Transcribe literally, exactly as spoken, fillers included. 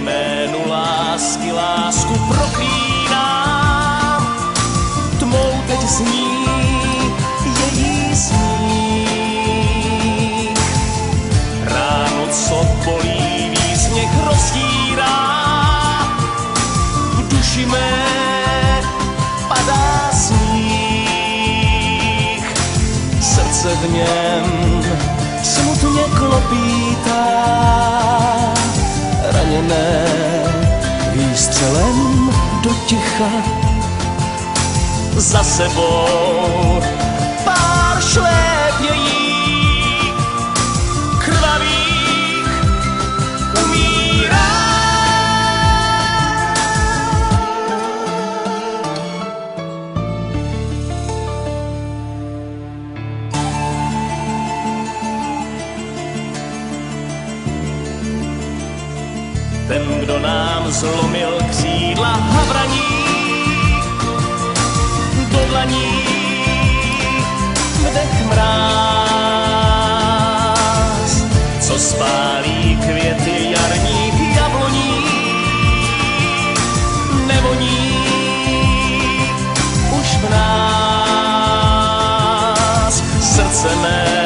jménu lásky lásku proklínám. Tmou teď zní její smích. Ráno, co polívý sněh rozdírá, v duši mé padá smích. Srdce v něm smutně klopítá, raněné výstřelem do ticha. Za sebou pár šlépějí krvavých umírá. Ten, kdo nám zlomil křídla havraní, do dlaní vdech mráz, co spálí květy jarních jabloní, nevoní už v nás. Srdce mé